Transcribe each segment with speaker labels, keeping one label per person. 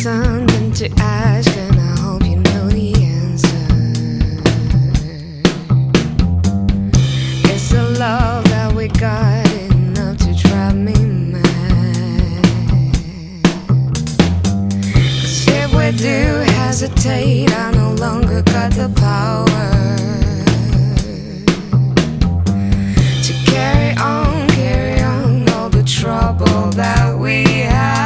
Speaker 1: something to ask, and I hope you know the answer. It's the love that we got enough to drive me mad. 'Cause if we do hesitate, I no longer got the power to carry on all the trouble that we had.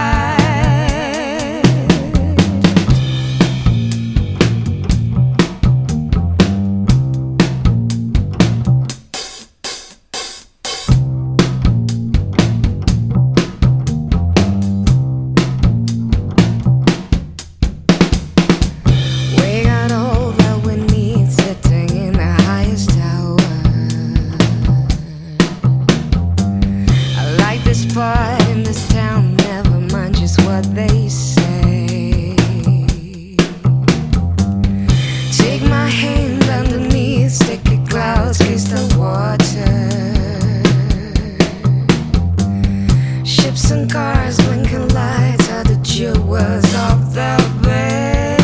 Speaker 1: But in this town, never mind just what they say. Take my hand underneath, sticky clouds, kiss the water. Ships and cars, blinking lights are the jewels of the bay.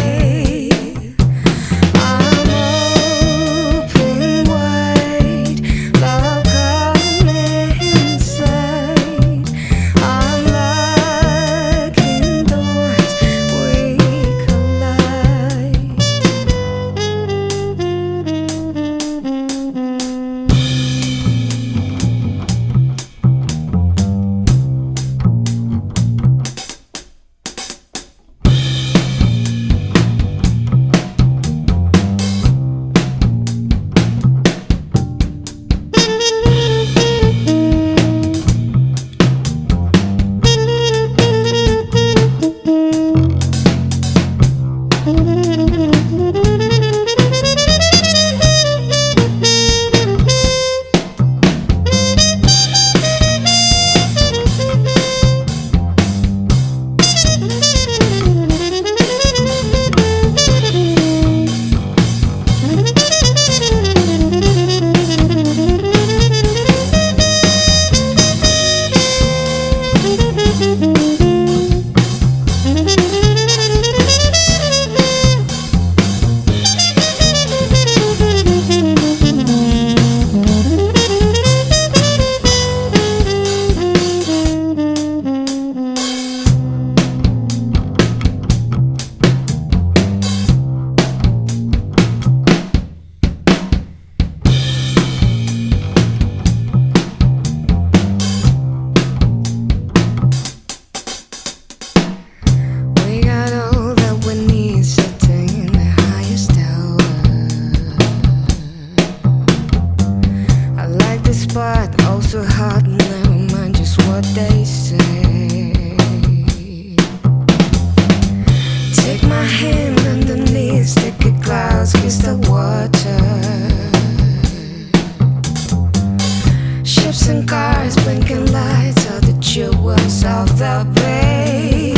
Speaker 1: But also hard, never mind just what they say. Take my hand underneath, sticky clouds, kiss the water. Ships and cars, blinking lights are the jewels of the bay.